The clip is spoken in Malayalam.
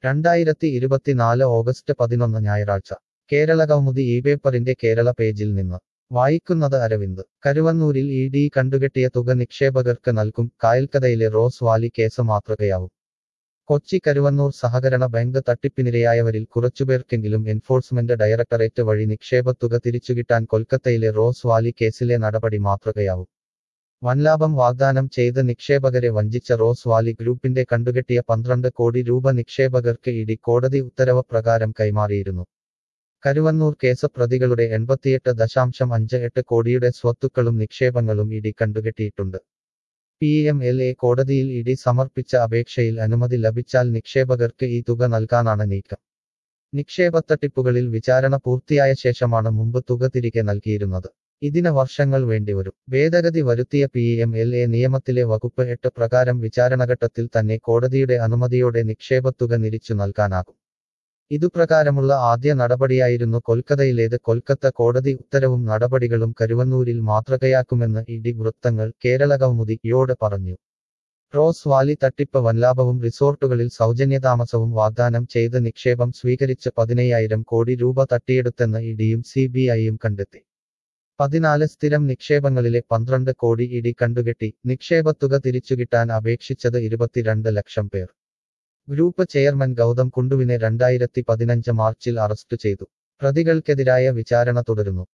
2024 ഓഗസ്റ്റ് 11 ഞായറാഴ്ച കേരളകൗമുദി ഈ പേപ്പറിന്റെ കേരള പേജിൽ നിന്ന് വായിക്കുന്നത് അരവിന്ദ്. കരുവന്നൂരിൽ ഇ.ഡി. കണ്ടുകെട്ടിയ തുക നിക്ഷേപകർക്ക് നൽകും, കായൽക്കടയിലെ റോസ് വാലി കേസ് മാതൃകയാവും. കൊച്ചി കരുവന്നൂർ സഹകരണ ബാങ്ക് തട്ടിപ്പിനിരയായവരിൽ കുറച്ചുപേർക്കെങ്കിലും എൻഫോഴ്സ്മെന്റ് ഡയറക്ടറേറ്റ് വഴി നിക്ഷേപത്തുക തിരിച്ചുകിട്ടാൻ കൊൽക്കത്തയിലെ റോസ് വാലി കേസിലെ നടപടി മാതൃകയാവും. വൻലാഭം വാഗ്ദാനം ചെയ്ത് നിക്ഷേപകരെ വഞ്ചിച്ച റോസ് വാലി ഗ്രൂപ്പിന്റെ കണ്ടുകെട്ടിയ 12 കോടി രൂപ നിക്ഷേപകർക്ക് ഇ.ഡി. കോടതി ഉത്തരവ് പ്രകാരം കൈമാറിയിരുന്നു. കരുവന്നൂർ കേസ് പ്രതികളുടെ 88.58 കോടിയുടെ സ്വത്തുക്കളും നിക്ഷേപങ്ങളും ഇ.ഡി. കണ്ടുകെട്ടിയിട്ടുണ്ട്. പി.എം.എൽ.എ. കോടതിയിൽ ഇ.ഡി. സമർപ്പിച്ച അപേക്ഷയിൽ അനുമതി ലഭിച്ചാൽ നിക്ഷേപകർക്ക് ഈ തുക നൽകാനാണ് നീക്കം. നിക്ഷേപത്തട്ടിപ്പുകളിൽ വിചാരണ പൂർത്തിയായ ശേഷമാണ് മുമ്പ് തുക തിരികെ നൽകിയിരുന്നത്. ഇതിന് വർഷങ്ങൾ വേണ്ടിവരും. ഭേദഗതി വരുത്തിയ പി.എം.എൽ.എ. നിയമത്തിലെ വകുപ്പ് 8 പ്രകാരം വിചാരണഘട്ടത്തിൽ തന്നെ കോടതിയുടെ അനുമതിയോടെ നിക്ഷേപത്തുക തിരിച്ചു നൽകാനാകും. ഇതുപ്രകാരമുള്ള ആദ്യ നടപടിയായിരുന്നു കൊൽക്കത്തയിലേത്. കൊൽക്കത്ത കോടതി ഉത്തരവും നടപടികളും കരുവന്നൂരിൽ മാതൃകയാക്കുമെന്ന് ഇ.ഡി. വൃത്തങ്ങൾ കേരളകൗമുദിയോട് പറഞ്ഞു. റോസ് വാലി തട്ടിപ്പ് വൻലാഭവും റിസോർട്ടുകളിൽ സൗജന്യതാമസവും വാഗ്ദാനം ചെയ്ത് നിക്ഷേപം സ്വീകരിച്ച് 15,000 കോടി രൂപ തട്ടിയെടുത്തെന്ന് ഇ.ഡിയും സി.ബി.ഐയും കണ്ടെത്തി. 14 സ്ഥിരം നിക്ഷേപങ്ങളിലെ 12 കോടി ഇ.ഡി. കണ്ടുകെട്ടി. നിക്ഷേപത്തുക തിരിച്ചുകിട്ടാൻ അപേക്ഷിച്ചത് 22 ലക്ഷം പേർ. ഗ്രൂപ്പ് ചെയർമാൻ ഗൗതം കുണ്ടുവിനെ 2015 മാർച്ചിൽ അറസ്റ്റ് ചെയ്തു. പ്രതികൾക്കെതിരായ വിചാരണ തുടരുന്നു.